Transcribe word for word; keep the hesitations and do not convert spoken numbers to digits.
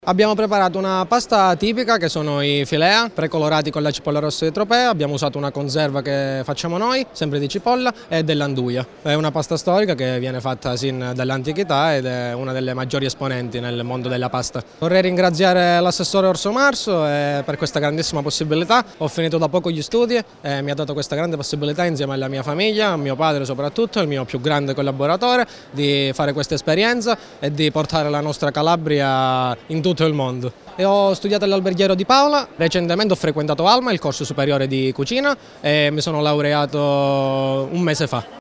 Abbiamo preparato una pasta tipica che sono i filea, precolorati con la cipolla rossa di Tropea. Abbiamo usato una conserva che facciamo noi, sempre di cipolla, e dell'anduia. È una pasta storica che viene fatta sin dall'antichità ed è una delle maggiori esponenti nel mondo della pasta. Vorrei ringraziare l'assessore Orso Marso per questa grandissima possibilità. Ho finito da poco gli studi e mi ha dato questa grande possibilità insieme alla mia famiglia, a mio padre soprattutto, il mio più grande collaboratore, di fare questa esperienza e di portare la nostra Calabria in tutto tutto il mondo. E ho studiato all'Alberghiero di Paola, recentemente ho frequentato Alma, il corso superiore di cucina, e mi sono laureato un mese fa.